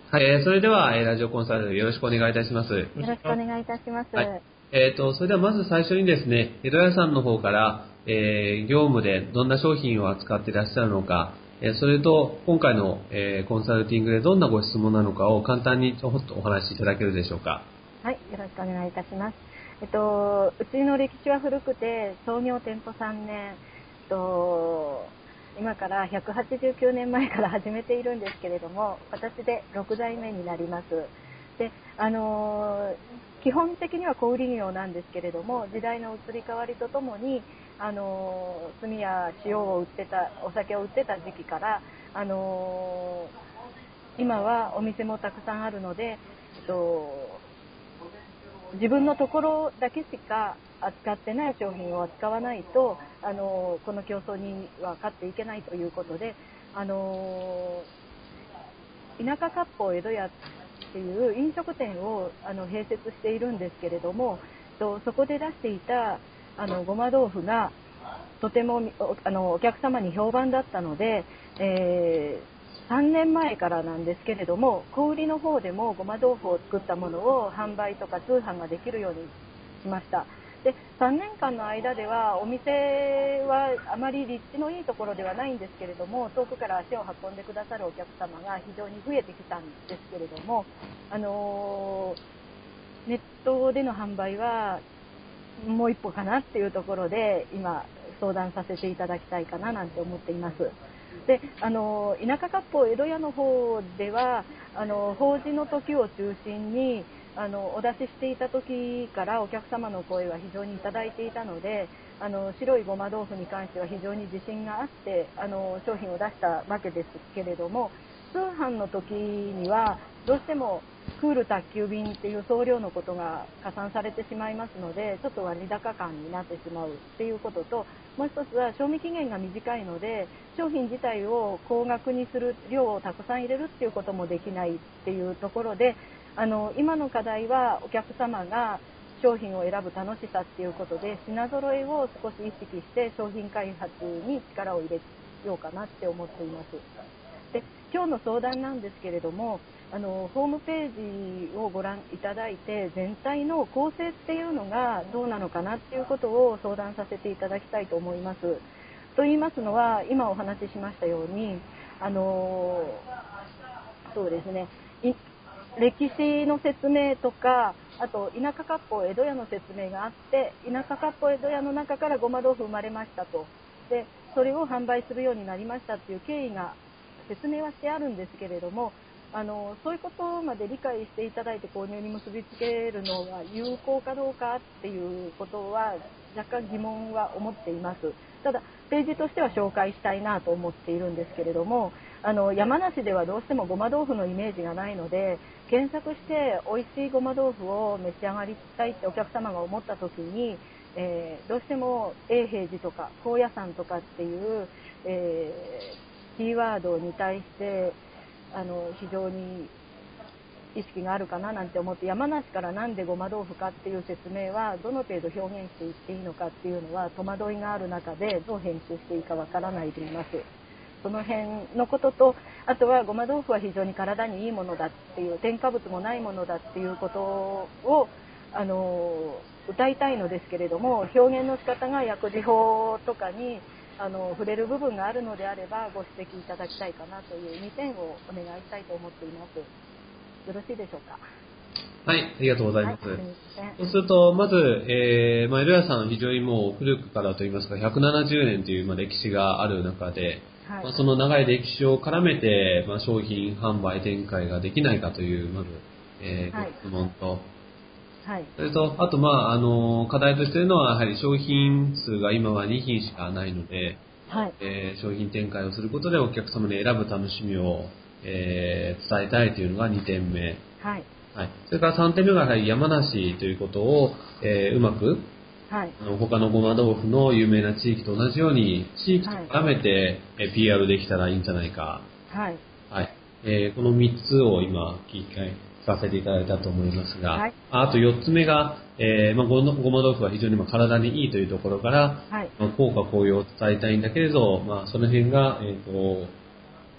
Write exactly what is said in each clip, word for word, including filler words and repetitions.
はい、えーそれでは、えーラジオコンサルよろしくお願いいたします。 よろしくお願いいたします。 はい。えーと、それではまず最初にですね、江戸屋さんの方から、えー業務でどんな商品を扱っていらっしゃるのか、えーそれと今回の、えーコンサルティングでどんなご質問なのかを簡単にちょっとお話しいただけるでしょうか。 はい、よろしくお願いいたします。えっと、うちの歴史は古くて、創業店舗さんねん、えっと、今からひゃくはちじゅうきゅうねんまえから始めているんですけれども、私でろく代目になります。で、あの基本的には小売業なんですけれども、時代の移り変わりとともに、あの炭や塩を売ってた、お酒を売ってた時期から、あの今はお店もたくさんあるので、えっと、自分のところだけしか扱ってない商品を扱わないと、あのこの競争には勝っていけないということで、あの田舎割烹江戸屋っていう飲食店をあの併設しているんですけれども、とそこで出していたあのごま豆腐がとてもおあのお客様に評判だったので、えーさんねんまえからなんですけれども、小売りの方でもごま豆腐を作ったものを販売とか通販ができるようにしました。で、さんねんかんの間ではお店はあまり立地のいいところではないんですけれども、遠くから足を運んでくださるお客様が非常に増えてきたんですけれども、あのーネットでの販売はもう一歩かなっていうところで今相談させていただきたいかななんて思っています。で、あの田舎割烹江戸屋の方ではあの法事の時を中心にあのお出ししていた時からお客様の声は非常にいただいていたので、あの白いごま豆腐に関しては非常に自信があってあの商品を出したわけですけれども、通販の時にはどうしてもクール宅急便っていう送料のことが加算されてしまいますので、ちょっと割高感になってしまうっていうことと、もう一つは賞味期限が短いので商品自体を高額にする、量をたくさん入れるっていうこともできないっていうところで、あの今の課題はお客様が商品を選ぶ楽しさっていうことで、品揃えを少し意識して商品開発に力を入れようかなって思っています。で、今日の相談なんですけれども、あのホームページをご覧いただいて全体の構成っていうのがどうなのかなっていうことを相談させていただきたいと思います。と言いますのは、今お話ししましたように、あのそうですね、歴史の説明とか、あと田舎割烹江戸屋の説明があって、田舎割烹江戸屋の中からごま豆腐生まれましたと、でそれを販売するようになりましたっていう経緯が説明はしてあるんですけれども、あのそういうことまで理解していただいて購入に結びつけるのが有効かどうかっていうことは若干疑問は思っています。ただページとしては紹介したいなと思っているんですけれども、あの山梨ではどうしてもごま豆腐のイメージがないので、検索して美味しいごま豆腐を召し上がりたいってお客様が思った時に、えー、どうしても永平寺とか高野山とかっていう、えー、キーワードに対してあの非常に意識があるかななんて思って、山梨からなんでごま豆腐かっていう説明はどの程度表現していっていいのかっていうのは戸惑いがある中で、どう編集していいかわからないでいます。その辺のことと、あとはごま豆腐は非常に体にいいものだっていう、添加物もないものだっていうことをあの歌いたいのですけれども、表現の仕方が薬事法とかにあの触れる部分があるのであればご指摘いただきたいかなというにてんをお願いしたいと思っています。よろしいでしょうか。 はい、ありがとうございます。 はい、すみません。 そうすると、まず、えー、まあ、江戸屋さんは非常にもう古くからといいますか、ひゃくななじゅうねんという、まあ、歴史がある中で、 はい、 まあ、その長い歴史を絡めて、まあ、商品販売展開ができないかという、まず、えー、ごはい、 質問と、 はい、 それと、あと、まあ、あの、課題としているのは、やはり商品数が今はに品しかないので、 はい、 えー商品展開をすることでお客様に選ぶ楽しみを、えー伝えたいというのがにてんめ。 はい、 はい。それからさんてんめがやはり山梨ということを、えーうまく、 はい、 あの他のごま豆腐の有名な地域と同じように、地域とはい、 絡めて、えー ピーアール できたらいいんじゃないか。 はい、 はい。えーこのみっつを今聞かせていただいたと思いますが、 はい、 ああとよっつめが、えーまあ、ごのごま豆腐は非常にまあ体にいいというところから、 はい、 まあ、効果効用を伝えたいんだけれど、まあ、その辺が、えーと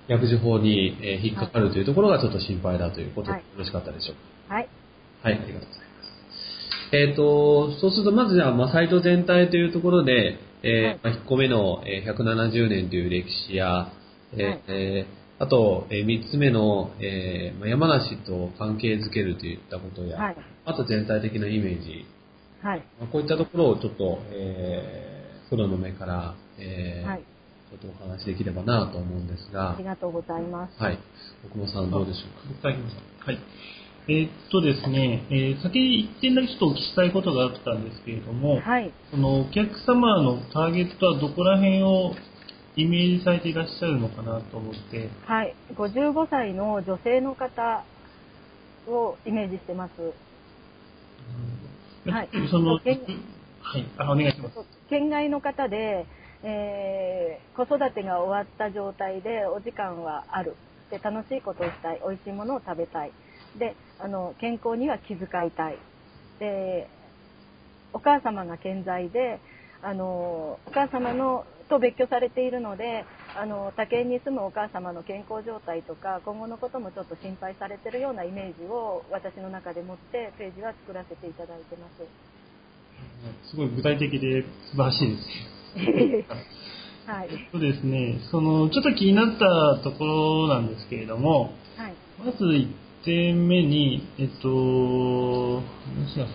薬事法に、えー引っかかるというところがちょっと心配だということでよろしかったでしょうか。 はい。 はい、ありがとうございます。えっ、と、そうすると、まずじゃあ、まあ、サイト全体というところで、えーまあ、いっこめのえーひゃくななじゅうねんという歴史や、えーはいえーあと、えーみっつめの、えーまあ山梨と関係づけるといったことや、 はい。 あと全体的なイメージ、 はい。 まあ、こういったところをちょっと、えープロの目から、えーはい。 ちょっとお話しできればなと思うんですが、 ありがとうございます。 はい。奥野さんどうでしょうか。 はい。はい。えーっとですね、えー先に一点だけちょっとお聞きしたいことがあったんですけれども、 はい。 そのお客様のターゲットはどこら辺をイメージされていらっしゃるのかなと思って、 はい。ごじゅうごさいの女性の方をイメージしてます。はい。 その、 県はい、あ、お願いします。 県外の方で、えー子育てが終わった状態でお時間はある。で、楽しいことをしたい。美味しいものを食べたい。で、あの、健康には気遣いたい。で、お母様が健在で、あの、お母様のと別居されているので、あの、他県に住むお母様の健康状態とか、今後のこともちょっと心配されているようなイメージを私の中で持ってページは作らせていただいてます。 すごい具体的で素晴らしいですね。 はい。 えっとですね、その、ちょっと気になったところなんですけれども、 はい。 まずいってんめに、えっと、話が増えてしまう。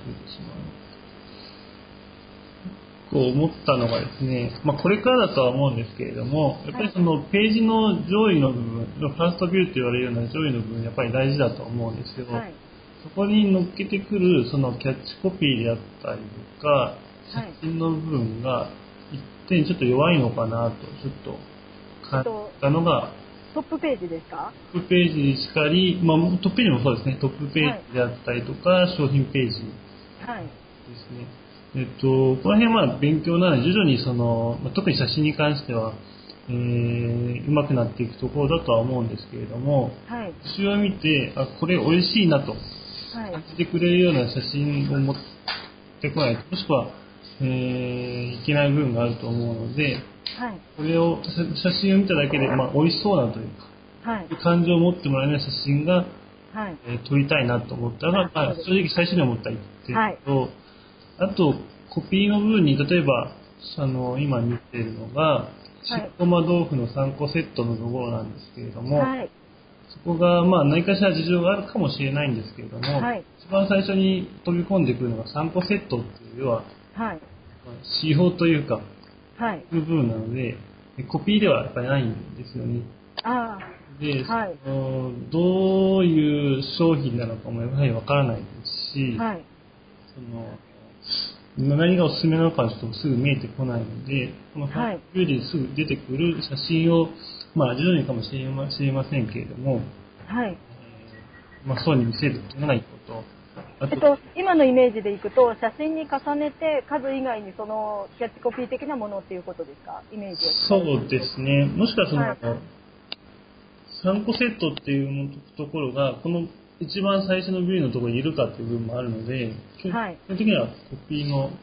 こう思ったのがですね、まあ、これからだとは思うんですけれども、やっぱりそのページの上位の部分、ファーストビューと言われるような上位の部分、やっぱり大事だと思うんですよ。 はい。 そこに乗っけてくるそのキャッチコピーであったりとか、 はい写真の部分が一点ちょっと弱いのかなと、ちょっと感じたのが、 トップページですか？ トップページにしかり、まあ、トップページもそうですね、トップページであったりとか、商品ページはい。 ですね。えっと、この辺はまあ勉強なので、徐々にその、まあ特に写真に関しては、えー、上手くなっていくところだとは思うんですけれども、 はい。 写真を見て、あ、これ美味しいなとはい。 感じてくれるような写真を持ってこないと、もしくは、えー、いけない部分があると思うので、 はい。 これを、写真を見ただけで、まあ、美味しそうなというか、 はい。 感情を持ってもらえるような写真が、 はい。 えー撮りたいなと思ったら、まあ、正直最初に思った一点と、あと、コピーの部分に、例えば、あの、今見てるのが、白ごま豆腐のさんこセットのところなんですけれども、 はい。 そこが、まあ、何かしら事情があるかもしれないんですけれども、 はい。 一番最初に飛び込んでくるのがさんこセットっていう、要は、 はい。 まあ仕様というか、 はい。 部分なので、コピーではやっぱりないんですよね。 あで、 あ。はい。 そのどういう商品なのかもやはりわからないですし、 はい。 その何がおすすめなのかはちょっとすぐ見えてこないので、このファはいーストビューですぐ出てくる写真を、まあ、徐々にかもしれましれませんけれども、 はい。 えーまあ、そうに見せるというのが一個と、あと、 えっと、今のイメージでいくと、写真に重ねて数以外にそのキャッチコピー的なものっていうことですか？イメージをそうですね、もしくはその、 はい。 さんこセットっていうところが、この一番最初のビューのところにいるかっていう部分もあるので、基はい。 本的にはコピーの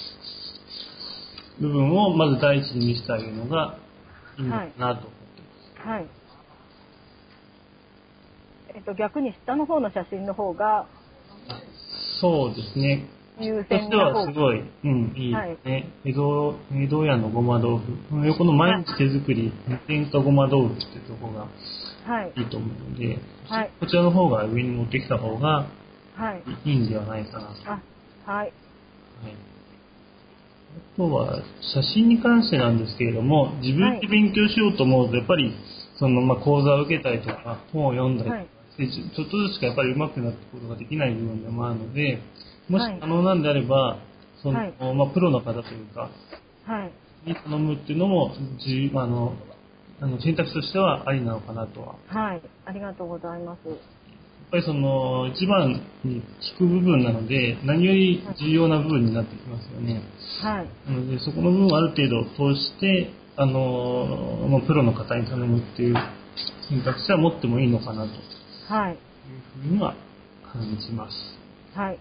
部分をまず第一に見せてあげるのがいいのかなと思ってます。 はい。えっと、逆に下の方の写真の方がそうですね。 優として先な方。 はすごい、うん、いいですね。江戸、江戸屋のごま豆腐。この横の毎日手作り、無添加ごま豆腐っていうところがはい。 いいと思うので、 はい。 こちらの方が上に持ってきた方がはい。 いいんではないかなと。 あ、はい。 はい、あとは、写真に関してなんですけれども、自分で勉強しようと思うと、やっぱり、その、まあ、講座を受けたりとか、本を読んだりとかはい。 して、ちょちょっとずつしかやっぱり上手くなっていくことができない部分でもあるので、もしはい可能なんであれば、その、 はいまあ、プロの方というか、 はい。 に頼むっていうのも、じあの、あの選択肢としてはありなのかなとは。 はい。ありがとうございます。 やっぱりその、一番に聞く部分なので、何より重要な部分になってきますよね。 はい。 なので、そこの部分をある程度通して、あの、まあ、プロの方に頼むっていう選択肢は持ってもいいのかなというはい。 ふうには感じます。 はい。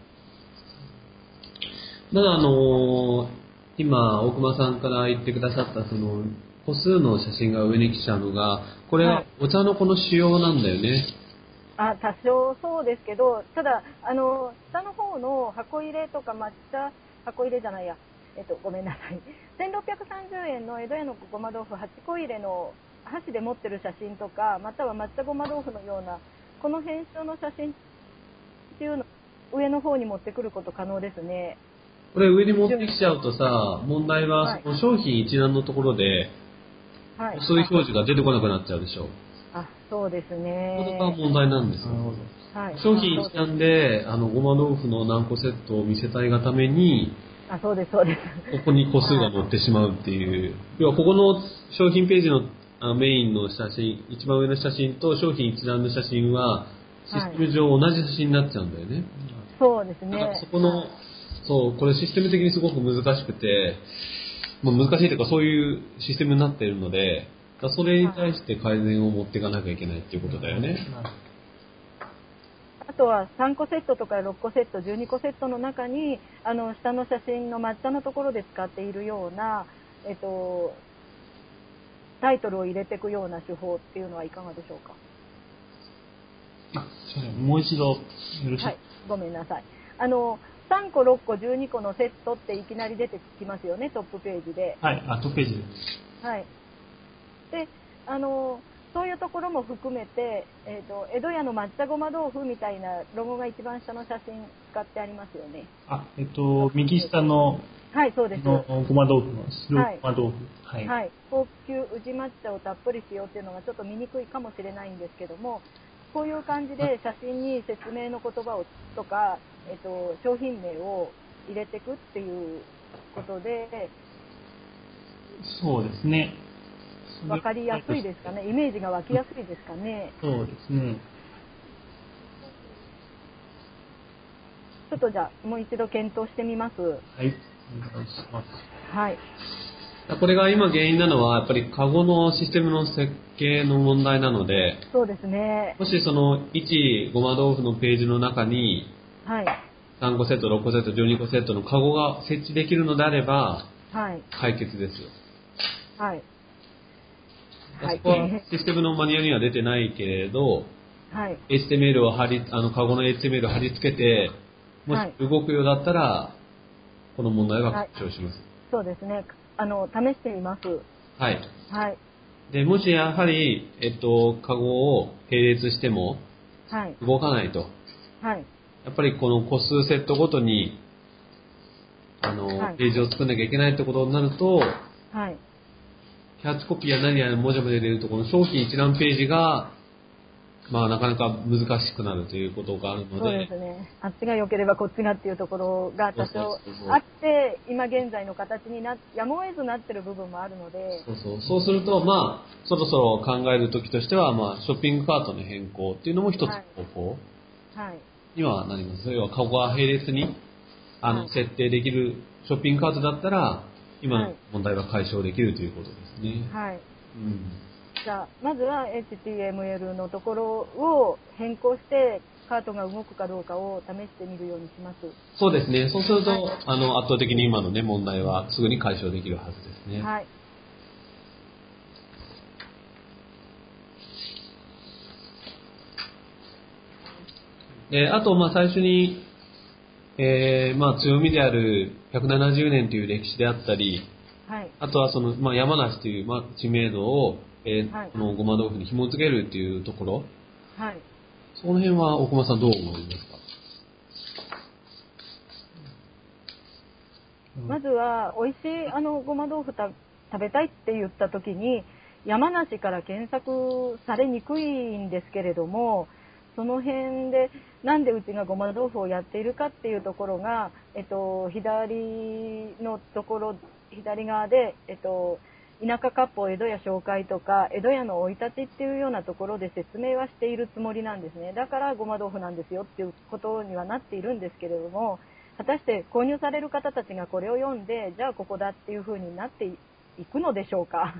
ただ、あのー今、大熊さんから言ってくださった、その、 個数の写真が上に来ちゃうのが、これはお茶のこの仕様なんだよね。 あ、多少そうですけど、ただ、あの、下の方の箱入れとか抹茶、箱入れじゃないや、えっと、ごめんなさい。せんろっぴゃくさんじゅうえんの江戸屋のごま豆腐はちこ入れの箸で持ってる写真とか、または抹茶ごま豆腐のような、この編集の写真っていうの上の方に持ってくること可能ですね。 これ上に持ってきちゃうとさ、問題はその商品一覧のところで、はい、そういう表示が出てこなくなっちゃうでしょう。 あ、そうですね。 これが問題なんですよ。はい、商品一覧で、あの、ごま豆腐の何個セットを見せたいがために、 あ、そうです、そうです。 ここに個数が載ってしまうっていう。要は、ここの商品ページのあメインの写真、一番上の写真と商品一覧の写真は、システム上同じ写真になっちゃうんだよね。はい、 そうですね。 だからそこの、そう、これシステム的にすごく難しくて、もう難しいというかそういうシステムになっているので、それに対して改善を持っていかなきゃいけないっていうことだよね。 あとはさんこセットとかろっこセット、じゅうにこセットの中に、あの、下の写真の抹茶のところで使っているような、えっと、タイトルを入れていくような手法っていうのはいかがでしょうか。 あ、すいません。もう一度よろしい？ はい、ごめんなさい。あの、さんこ、ろっこ、じゅうにこのセットっていきなり出てきますよね、トップページで。 はい、あ、トップページで。 はい。で、あの、そういうところも含めて、えっと、江戸屋の抹茶ごま豆腐みたいなロゴが一番下の写真使ってありますよね。 あ、えっと、右下の、 はい、そうです。 のごま豆腐の白ごま豆腐。 はい。はい。高級宇治抹茶をたっぷり使用っていうのがちょっと見にくいかもしれないんですけども、こういう感じで写真に説明の言葉をとか、えっと、商品名を入れていくっていうことで、 そうですね。 わかりやすいですかね。イメージが湧きやすいですかね。 そうですね。 ちょっとじゃあもう一度検討してみます。はい、 お願いします。 はい。 これが今原因なのはやっぱりカゴのシステムの設計の問題なので、 そうですね。 もしそのいちごま豆腐のページの中に、はい、さんこセット、ろっこセット、じゅうにこセットのカゴが設置できるのであれば、はい、解決ですよ。はい。そこはシステムのマニュアルには出てないけれど、はい、エイチティーエムエル を貼り、あのカゴの エイチティーエムエル を貼り付けて、もし動くようだったら、この問題は解消します。はい、 そうですね。あの、試してみます。 はい。はい。で、もしやはり、えっと、カゴを並列しても、動かないと。はい。やっぱりこの個数セットごとに、あの、はい、ページを作んなきゃいけないってことになると、はい。キャッチコピーや何や文字まで入れると、この商品一覧ページが、まあなかなか難しくなるということがあるので。 そうですね。あっちが良ければこっちがっていうところが多少あって、今現在の形になっ、やむを得ずなってる部分もあるので。 そうそう。そうすると、まあ、そろそろ考えるときとしては、まあ、ショッピングカートの変更っていうのも一つ方法にはなります。それはカゴが並列に、あの、設定できるショッピングカートだったら、今の問題は解消できるということですね。はい。うん。 じゃあ、まずは エイチティーエムエル のところを変更して、カートが動くかどうかを試してみるようにします。 そうですね。そうすると、はい、あの、圧倒的に今のね、問題はすぐに解消できるはずですね。はい。で、あと、まあ、最初に、えー、まあ、強みであるひゃくななじゅうねんという歴史であったり、はい、あとはその、まあ、山梨という、まあ、知名度を、えーはい、このごま豆腐に紐付けるっていうところ、はい、その辺は大熊さんどう思いますか？ まずは美味しいあのごま豆腐た食べたいって言った時に山梨から検索されにくいんですけれども、その辺でなんでうちがごま豆腐をやっているかっていうところが、えっと、左のところ左側で、えっと、田舎割烹江戸屋紹介とか江戸屋の生い立ちっていうようなところで説明はしているつもりなんですね。だからごま豆腐なんですよっていうことにはなっているんですけれども、果たして購入される方たちがこれを読んで、じゃあここだっていうふうになっていくのでしょうか。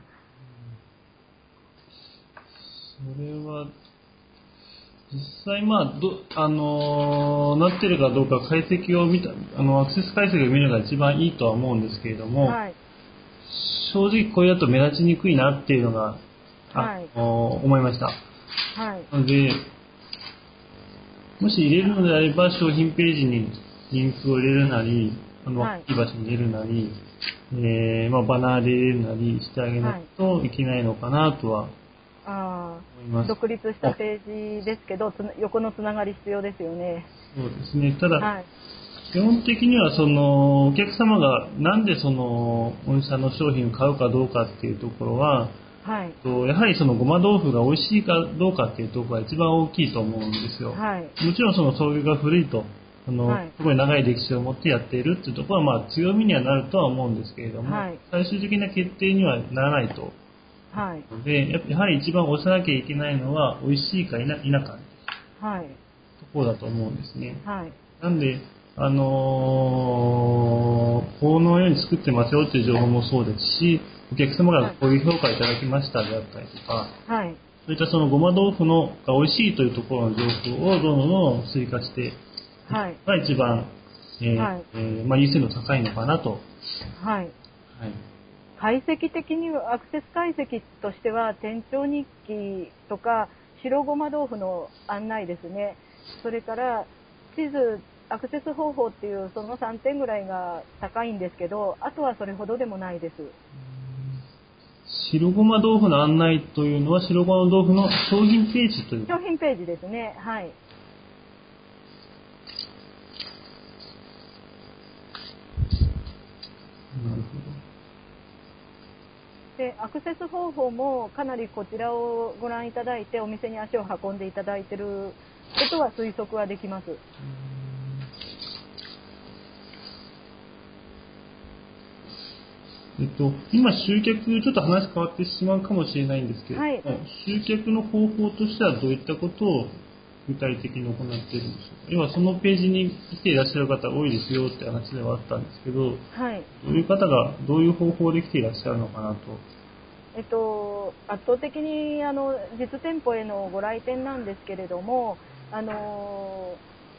それは実際まあどあのー、なってるかどうか解析を見たあのアクセス解析を見るのが一番いいとは思うんですけれども、はい、 正直これだと目立ちにくいなっていうのが、 はい、 思いました。 はい。 なので、もし入れるのであれば、商品ページにリンクを入れるなり、あの、大きい場所に入れるなり、えー、まあ、バナーで入れるなりしてあげないといけないのかなとは思います。 独立したページですけど、横のつながり必要ですよね。 そうですね。ただ、 はい、 基本的にはそのお客様がなんでそのお店の商品を買うかどうかっていうところは、 はい、 とやはりそのごま豆腐が美味しいかどうかっていうところが一番大きいと思うんですよ。 はい、 もちろんその創業が古いと、あの、はい、すごい長い歴史を持ってやっているっていうところはまあ強みにはなるとは思うんですけれども、はい、最終的な決定にはならないと。はい。で、やはり一番押さなきゃいけないのは美味しいか否か、はい、ところだと思うんですね。はい。なんで、あのー、このように作ってますよっていう情報もそうですし、お客様からこういう評価いただきましたであったりとか、はい、そういったそのごま豆腐のが美味しいというところの情報をどんどん追加して、はい、が一番、えーはい、えー、まあ、優先度高いのかなと。はい。はい。 解析的には、アクセス解析としては、店長日記とか、白ごま豆腐の案内ですね。それから、地図、アクセス方法っていうそのさんてんぐらいが高いんですけど、あとはそれほどでもないです。 白ごま豆腐の案内というのは、白ごま豆腐の商品ページという。 商品ページですね。はい。 なるほど。 で、アクセス方法もかなりこちらをご覧いただいてお店に足を運んでいただいていることは推測はできます。 えっと、今集客、ちょっと話変わってしまうかもしれないんですけれども、はい、集客の方法としてはどういったことを具体的に行っているんでしょうか。要はそのページに来ていらっしゃる方多いですよって話ではあったんですけど、はい、どういう方がどういう方法で来ていらっしゃるのかなと。 えっと、圧倒的にあの実店舗へのご来店なんですけれども、あの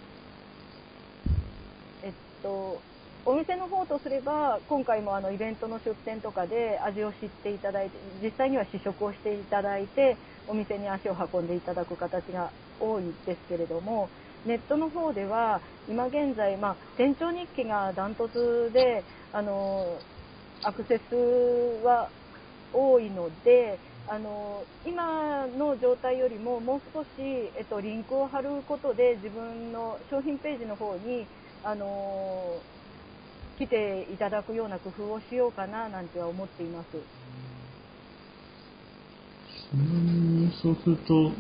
えっと、お店の方とすれば、今回もあのイベントの出店とかで味を知っていただいて、実際には試食をしていただいて、お店に足を運んでいただく形が多いですけれども、ネットの方では、今現在、まあ、店長日記がダントツで、あの、アクセスは多いので、あの今の状態よりももう少し、えっと、リンクを貼ることで自分の商品ページの方にあの来ていただくような工夫をしようかななんては思っています。 うーん、そうすると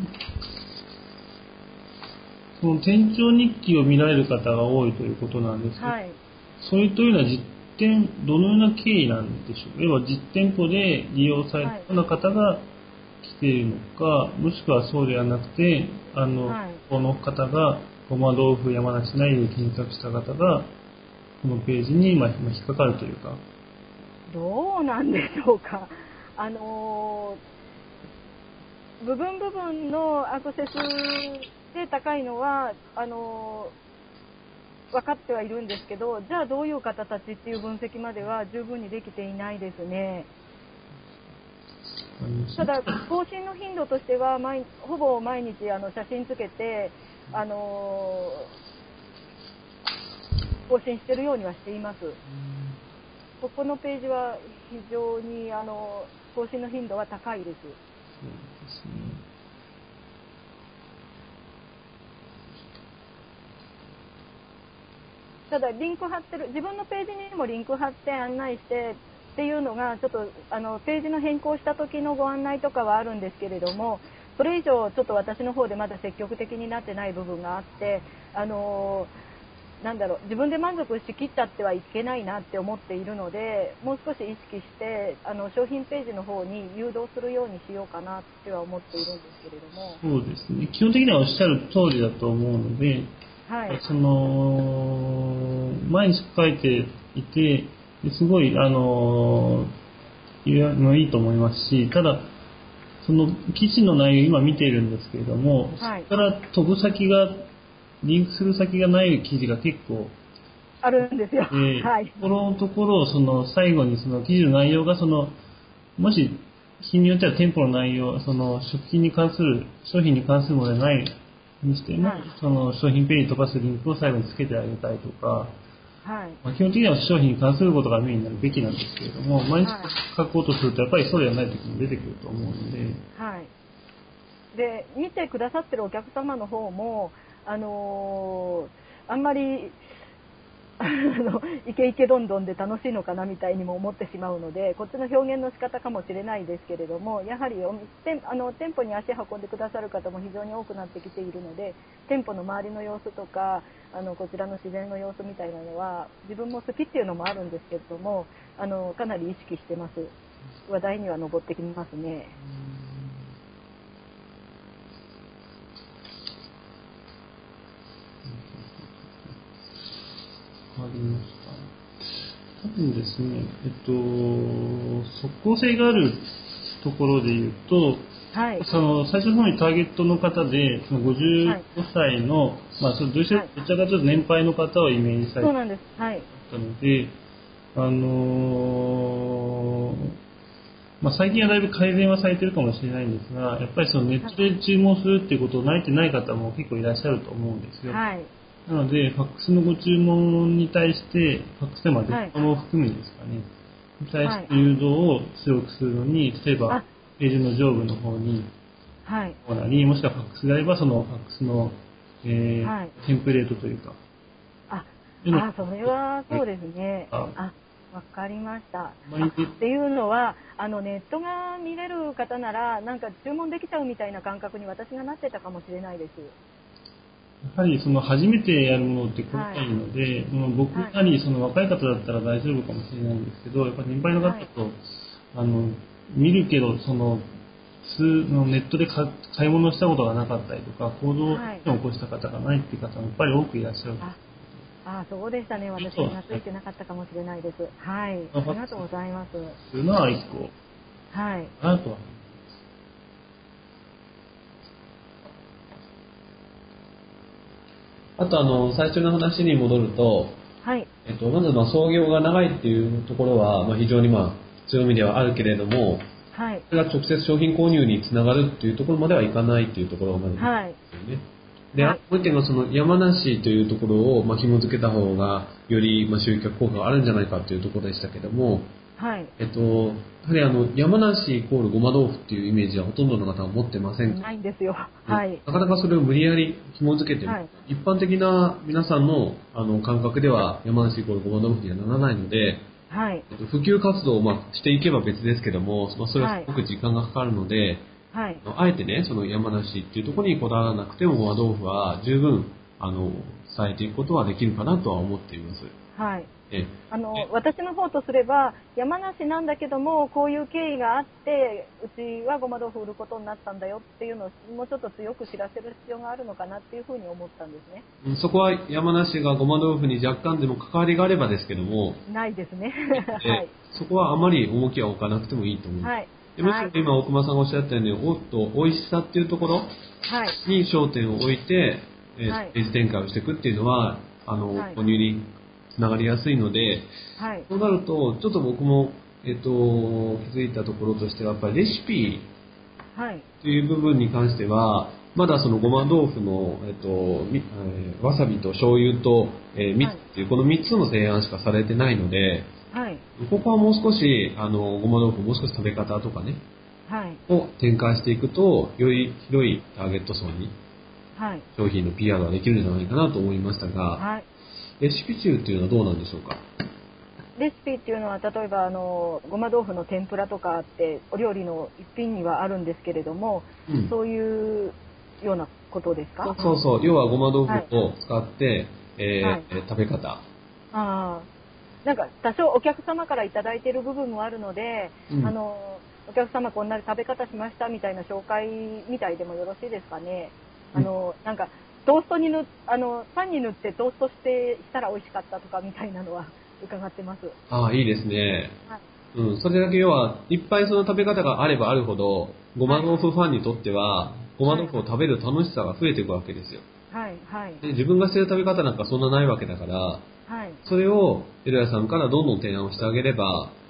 その店長日記を見られる方が多いということなんですけど、はい、それというのは実店どのような経緯なんでしょうか。要は実店舗で利用されたような方が来ているのか、はい、もしくはそうではなくて、あの、はい、この方がごま豆腐山梨内で検索した方がこのページに今引っかかるというか。 どうなんでしょうか。あのー、部分部分のアクセスで高いのはあのー、分かってはいるんですけど、じゃあどういう方たちっていう分析までは十分にできていないですね。ただ更新の頻度としては毎ほぼ毎日あの写真つけて、あのー、更新してるようにはしています。ここのページは非常にあの更新の頻度は高いです。そうですね。ただリンク貼ってる、自分のページにもリンク貼って案内してっていうのがちょっとあのページの変更した時のご案内とかはあるんですけれども、それ以上ちょっと私の方でまだ積極的になってない部分があって、あのなんだろう、自分で満足しきったってはいけないなって思っているので、もう少し意識してあの商品ページの方に誘導するようにしようかなっては思っているんですけれども。 そうですね。基本的にはおっしゃる通りだと思うので、はい、その毎日書いていてすごいあのいいと思いますし、ただその記事の内容今見ているんですけれども、はい、そこから飛ぶ先がリンクする先がない記事が結構あるんですよ。 えー、はい。ところのところその最後にその記事の内容がそのもし、日によっては店舗の内容、その食品に関する、商品に関するものでないにしても、はい、その商品ページに飛ばすリンクを最後につけてあげたいとか、はい、まあ、基本的には商品に関することがメインになるべきなんですけれども、毎日書こうとするとやっぱりそうではない時も出てくると思うので、 はい。で、見てくださってるお客様の方も、あのー、あんまり、あの、イケイケどんどんで楽しいのかなみたいにも思ってしまうので、こっちの表現の仕方かもしれないですけれども、やはりお店あの店舗に足運んでくださる方も非常に多くなってきているので、店舗の周りの様子とか、あのこちらの自然の様子みたいなのは自分も好きっていうのもあるんですけれども、あのかなり意識してます。話題には上ってきますね。 わかりました。多分ですね、えっと、即効性があるところで言うと、はい、その最初の方にターゲットの方で、そのごじゅうごさいの、はい、まあ、そのどちらかというと年配の方をイメージされていたので、あのー、まあ、最近はだいぶ改善はされているかもしれないんですが、やっぱりそのネットで注文するっていうことを慣れてない方も結構いらっしゃると思うんですよ。はい、なので、ファックスのご注文に対して、ファックスでも電話も含めですかね、に対して誘導を強くするのに、例えば、ページの上部の方に、はい、なり、もしくはファックスであれば、そのファックスの、えーはい、テンプレートというか。 あ、あ、それはそうですね。あ、わかりました。っていうのは、あの、ネットが見れる方なら、なんか注文できちゃうみたいな感覚に私がなってたかもしれないです。 やはりその初めてやるものって怖いので、はい、僕なりその若い方だったら大丈夫かもしれないんですけど、やっぱり年配の方だと、はい、あの見るけどそのネットで買い物したことがなかったりとか、行動を起こした方がないっていう方もやっぱり多くいらっしゃる。 ああ、そうでしたね。私気がついてなかったかもしれないです。はい。ありがとうございます。 というのは一個。 はい。 あとは。 あとあの、最初の話に戻ると、はい。えっと、まずまあ創業が長いっていうところは、まあ、非常にまあ強みではあるけれども、はい。それが直接商品購入につながるっていうところまではいかないっていうところがまずですよね。はい。で、はい、もう一点がその山梨というところをまあ紐付けた方がよりまあ集客効果があるんじゃないかというところでしたけども、はい。えっと、やはりあの山梨イコールごま豆腐っていうイメージはほとんどの方は持ってませんか？ ないんですよ。はい。 なかなかそれを無理やり紐付けても、はい、一般的な皆さんのあの感覚では山梨イコールごま豆腐にはならないので、はい。普及活動をまあしていけば別ですけども、まあ、それはすごく時間がかかるので、はい、あえてね、その山梨っていうところにこだわらなくても、ごま豆腐は十分、あの、伝えていくことはできるかなとは思っています。 はい。えあの、私の方とすれば、山梨なんだけども、こういう経緯があって、うちはごま豆腐売ることになったんだよっていうのを、もうちょっと強く知らせる必要があるのかなっていうふうに思ったんですね。 そこは山梨がごま豆腐に若干でも関わりがあればですけども、 ないですね。 はい。そこはあまり重きは置かなくてもいいと思います。はい。でむしろ今、大熊さんがおっしゃったように、おっと、美味しさっていうところに焦点を置いて、はい、ページ展開をしていくっていうのは、あの、はい、購入につながりやすいので、はい、そうなると、ちょっと僕も、えっと、気づいたところとしては、やっぱりレシピという部分に関しては、まだそのごま豆腐の、えっと、えー、わさびと醤油と、えー、蜜っていう、このみっつの提案しかされてないので、はい、ここはもう少し、あの、ごま豆腐もう少し食べ方とかね、はい、を展開していくと、より広いターゲット層に、はい、商品の ピーアール ができるんじゃないかなと思いましたが、はい、レシピ集っていうのはどうなんでしょうか？ レシピっていうのは、例えばあのごま豆腐の天ぷらとかってお料理の一品にはあるんですけれども、うん、そういうようなことですか？ そうそう、要はごま豆腐を使って、はい、えーはい、食べ方。 ああ、なんか多少お客様からいただいている部分もあるので、うん、あのお客様こんな食べ方しましたみたいな紹介みたいでもよろしいですかね。あの、うん、なんかトーストに塗あのパンに塗ってトーストしてしたら美味しかったとかみたいなのは伺ってます。 ああ、いいですね。はい、うん、それだけ要はいっぱいその食べ方があればあるほど、ごま豆腐ファンにとっては、ごま豆腐を食べる楽しさが増えていくわけですよ。はいはい。で自分がしてる食べ方なんかそんなないわけだから、はい、それをエルヤさんからどんどん提案をしてあげれば、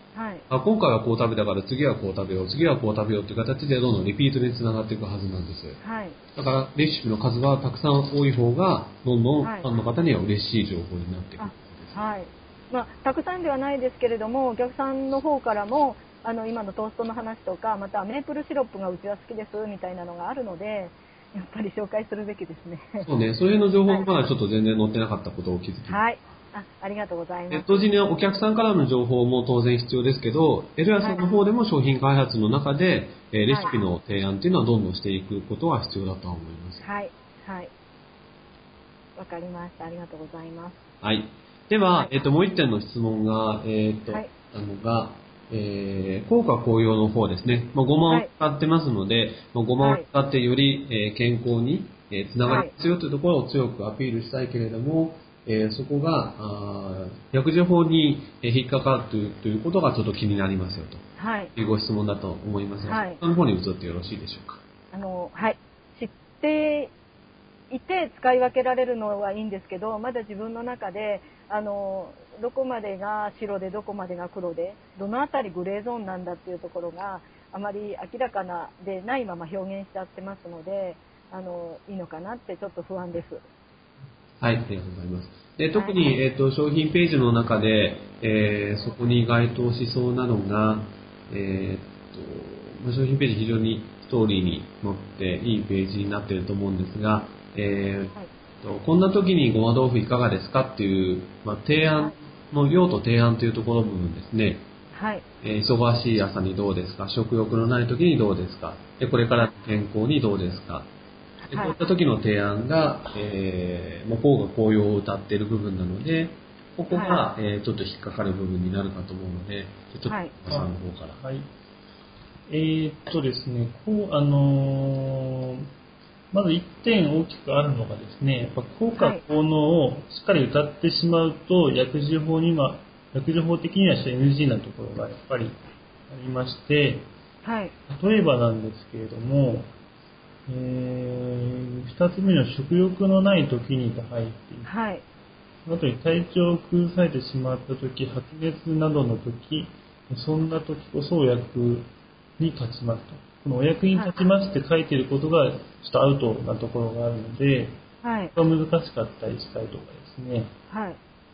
はい、 あ今回はこう食べたから次はこう食べよう、次はこう食べようという形でどんどんリピートにつながっていくはずなんです。 はい、 だからレシピの数がたくさん多い方が、どんどんファンの方には嬉しい情報になっていくんです。 はい。まあ、たくさんではないですけれども、お客さんの方からも、あの、今のトーストの話とか、またメープルシロップがうちは好きです、みたいなのがあるので、やっぱり紹介するべきですね。 そうね、そういうの情報がまだちょっと全然載ってなかったことを気づきます。 はい。あ、ありがとうございます。 同時にお客さんからの情報も当然必要ですけど、エルヤさんの方でも商品開発の中で、えーレシピの提案っていうのはどんどんしていくことが必要だとは思います。 はい。はい。わかりました。ありがとうございます。 はい。では、 はいえっと、もう一点の質問が、えっと、 はいあのが、えー、効果効用の方ですね。まあ、ごまを使ってますので、まあ、ごまを使ってより、えー健康に、えーつながりますよというところを強くアピールしたいけれども、えーそこが、あー薬事法にえー引っかかるというということがちょっと気になりますよとはい。 いうご質問だと思いますが、 はいその方に移ってよろしいでしょうか。 あの、はい。知っていて使い分けられるのはいいんですけど、まだ自分の中で、あの、どこまでが白でどこまでが黒で、どのあたりグレーゾーンなんだっていうところがあまり明らかなでないまま表現しちゃってますので、あの、いいのかなってちょっと不安です。 はい、ありがとうございます。で特に、えーと、商品ページの中で、えーそこに該当しそうなのが、えーと、商品ページ非常にストーリーに載っていいページになっていると思うんですが、えーはいとこんな時にごま豆腐いかがですかっていう、まあ、提案の用途提案というところ部分ですね。 はい。 えー忙しい朝にどうですか、食欲のない時にどうですか、でこれからの健康にどうですか、でこういった時の提案が、えー、まあ、効果効用を謳っている部分なので、ここが、 はえーちょっと引っかかる部分になるかと思うので、ちょっと、 はい皆さんの方から。 はい。えーっとですね、こう、あのーまず一点大きくあるのがですね、やっぱ効果効能をしっかり謳ってしまうと、薬事法には、薬事法的には エヌジー なところがやっぱりありまして、 はい。 例えばなんですけれども、えー、二つ目の食欲のない時にと入っていて、 はい。 あとに体調を崩されてしまった時、発熱などの時、そんな時こそお役に立ちますと。このお役に立ちますって書いていることがちょっとアウトなところがあるので、 はい。 これは難しかったりしたりとかですね。 はい。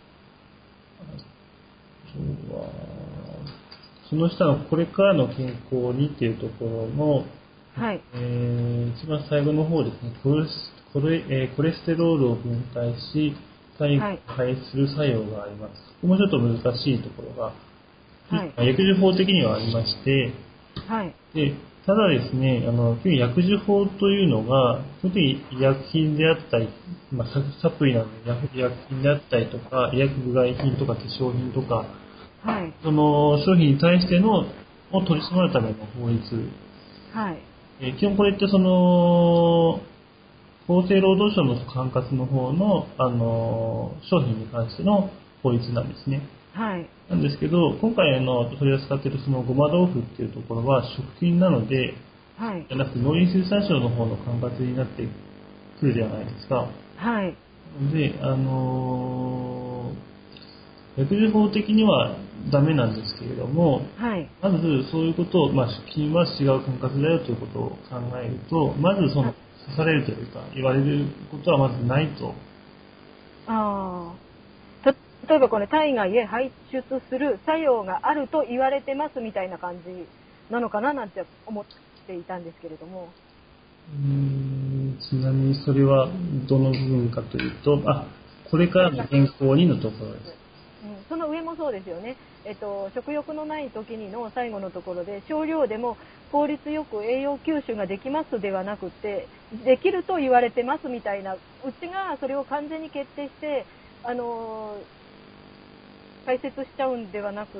あとは、その下のこれからの健康にっていうところの、 はい。 えー一番最後の方ですね、コレスコレ、えーコレステロールを分解し、体はい。 を排出する作用があります。ここもちょっと難しいところが、 はい。 薬事法的にはありまして、 はい。 でただですね、あの基本薬事法というのが、基本的に医薬品であったり、まあ、ササプリなので薬医薬品であったりとか、医薬部外品とか化粧品とか、 はい。 その商品に対してのを取り締まるための法律、 はい。 えー基本これってその厚生労働省の管轄の方の、あの商品に関しての法律なんですね。 はい。 なんですけど、今回の取り扱っているそのごま豆腐っていうところは食品なので、 はい。 じゃなくて農林水産省の方の管轄になってくるじゃないですか。 はい。 で、あのー、薬事法的にはダメなんですけれども、 はい。 まずそういうことを、まあ、食品は違う管轄だよということを考えると、まずその刺されるというか、言われることはまずないと。 ああ。例えばこれ体外へ排出する作用があると言われてますみたいな感じなのかななんて思っていたんですけれども。 うーんちなみにそれはどの部分かというと、あ、これからの健康にのところです。 うん、その上もそうですよね。えっと、食欲のない時にの最後のところで、少量でも効率よく栄養吸収ができますではなくて、できると言われてますみたいな、うちがそれを完全に決定して、あの、解説しちゃうんではなくって、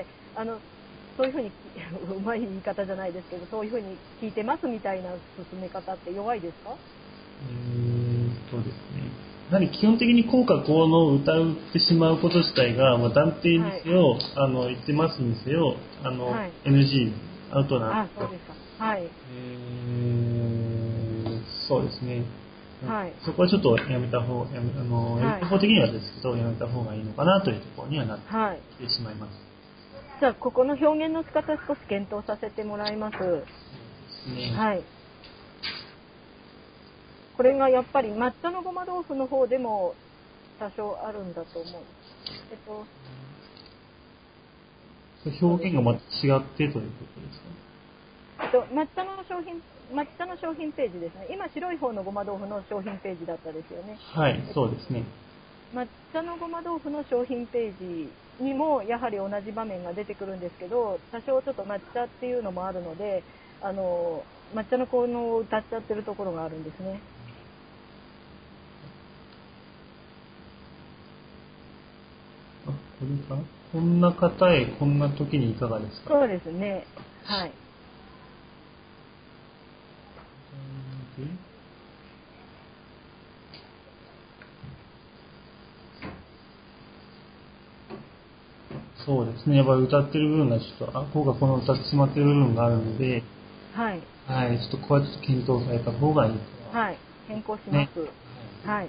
あの、そういうふうに、うまい言い方じゃないですけど、そういうふうに聞いてますみたいな進め方って弱いですか？ えーっとですね。やはり基本的に効果効能を謳ってしまうこと自体が、まあ、断定にせよ、はい、あの言ってますにせよ、あの、はい、エヌジー アウトなんですよ。 あ、そうですか。はい。 えー、そうですね。 はい、 そこはちょっとやめた方、やめあの、はい、法的にはですけど、やめた方がいいのかなというところにはなってしまいます。 じゃあ、ここの表現の仕方少し検討させてもらいます。 ね、 はい。これがやっぱり抹茶のごま豆腐の方でも多少あるんだと思う。えっと、 表現がまた違ってということですか？ えっと、抹茶の商品、抹茶の商品ページですね。今白い方のごま豆腐の商品ページだったですよね。 はい、そうですね。 抹茶のごま豆腐の商品ページにもやはり同じ場面が出てくるんですけど、多少ちょっと抹茶っていうのもあるので、あの抹茶の効能を歌っちゃってるところがあるんですね。 あ、これか。こんな方へこんな時にいかがですか？ そうですね。はい。 そうですね。やっぱり歌ってる部分がちょっと、あ、こうがこの歌ってしまってる部分があるので、 はい。 はい、ちょっとここはちょっと検討された方がいいかな。 はい。変更します。 ね、 はい。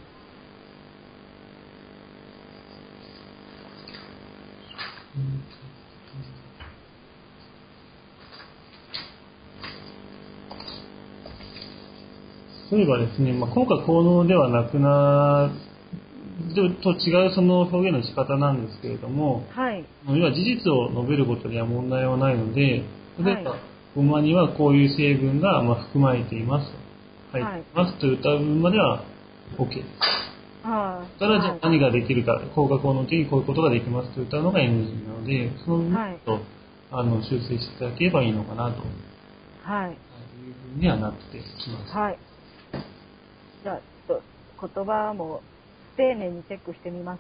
例えばですね、まあ、効果効能ではなくなと違うその表現の仕方なんですけれども、 はい。 要は事実を述べることには問題はないので、例えば、 はい、 ごまにはこういう成分がまあ含まれていますと、入っていますという歌う分までは OK です。 はただじゃあ何ができるか、効果効能的にこういうことができますと歌うのが エヌジー なので、その部分と、あの修正していただければいいのかなと、 はい、 いうふうにはなってきます。 はい。じゃあ、ちょっと言葉も丁寧にチェックしてみます。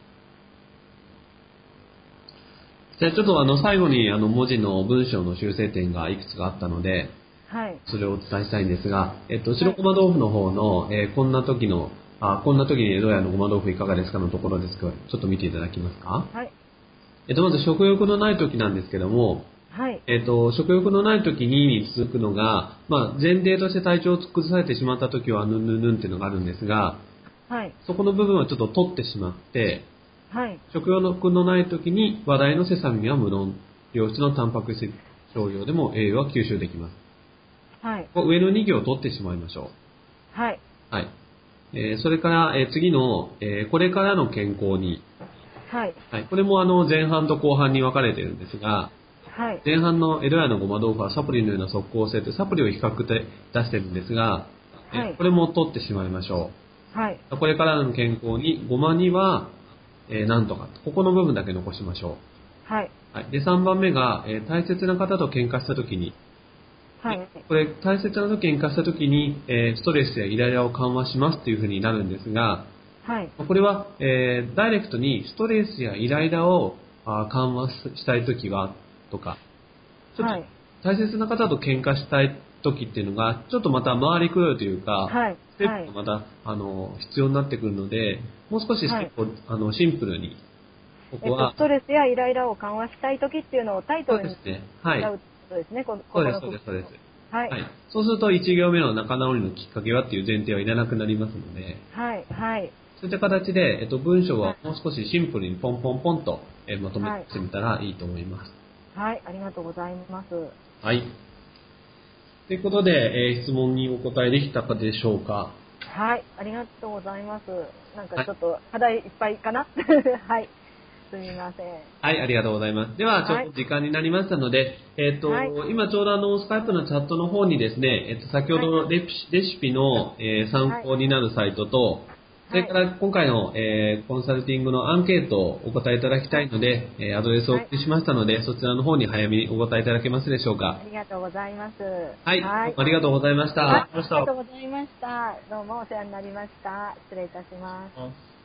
じゃあちょっとあの最後にあの文字の文章の修正点がいくつかあったので、 はい。 それをお伝えしたいんですが、えっと、白ごま豆腐の方の、えーこんな時の、あ、こんな時に江戸屋のごま豆腐いかがですかのところですが、ちょっと見ていただけますか？ はい。 えっと、まず食欲のない時なんですけども、 はい。 えっと、食欲のない時に続くのが、まあ、前提として体調を崩されてしまった時は、ぬんぬんぬんっていうのがあるんですが、 はい。 そこの部分はちょっと取ってしまって、 はい。 食欲のない時に話題のセサミンは無論、良質のタンパク質少量でも栄養は吸収できます。 はい。 上のに行を取ってしまいましょはい。 う。はい。えーそれから、えー次の、えーこれからの健康に。 はい。 はい。これもあの前半と後半に分かれてるんですが、 はい。 前半の江戸屋のごま豆腐はサプリのような即効性とサプリを比較で出してるんですが、えはい。 これも取ってしまいましょはい。 う。これからの健康に、ごまには、えーなんとか。ここの部分だけ残しましょはい。 う。はい。で、さんばんめが、えー大切な方と喧嘩した時に、 はい。 これ、大切な時に喧嘩した時に、えーストレスやイライラを緩和しますというふうになるんですが、 はい。 これは、えーダイレクトにストレスやイライラをあー緩和したい時は、とか、ちょっとはい。 大切な方と喧嘩したい時っていうのが、ちょっとまた回りくどいというか、 はい。 ステップがまた、あの、必要になってくるので、もう少しステップを、あの、シンプルに、ここえっと、 はス、トレスやイライラを緩和したいときっていうのをタイトルにそうですね。はい。 使うことですね。ここそうです、 このそうです、そうです。 はい。 はい。そうすると、いち行目の仲直りのきっかけはっていう前提はいらなくなりますので、 はい。はい。 そういった形で、えっと、文章はもう少しシンプルにポンポンポンと、えーまとめてみたらいいと思います。 はい。ありがとうございます。 はい。ということで、えー質問にお答えできたかでしょうか。 はい。ありがとうございます。なんかはいちょっと課題いっぱいかなはい。すみません。 はい、ありがとうございます。では、ちょっと時間になりましたので、えっ、と、 はい今ちょうどあの、スカイプのチャットの方にですね、えっ、と、先ほどのレシレシピの、えー参考になるサイトと、それから今回の、えーコンサルティングのアンケートをお答えいただきたいので、えーアドレスをお送りしましたので、そちらの方に早めにお答えいただけますでしょうか。 ありがとうございます。 はい、 はい。 ありがとうございました。 あありがとうございました。どうもお世話になりました。失礼いたします。 あ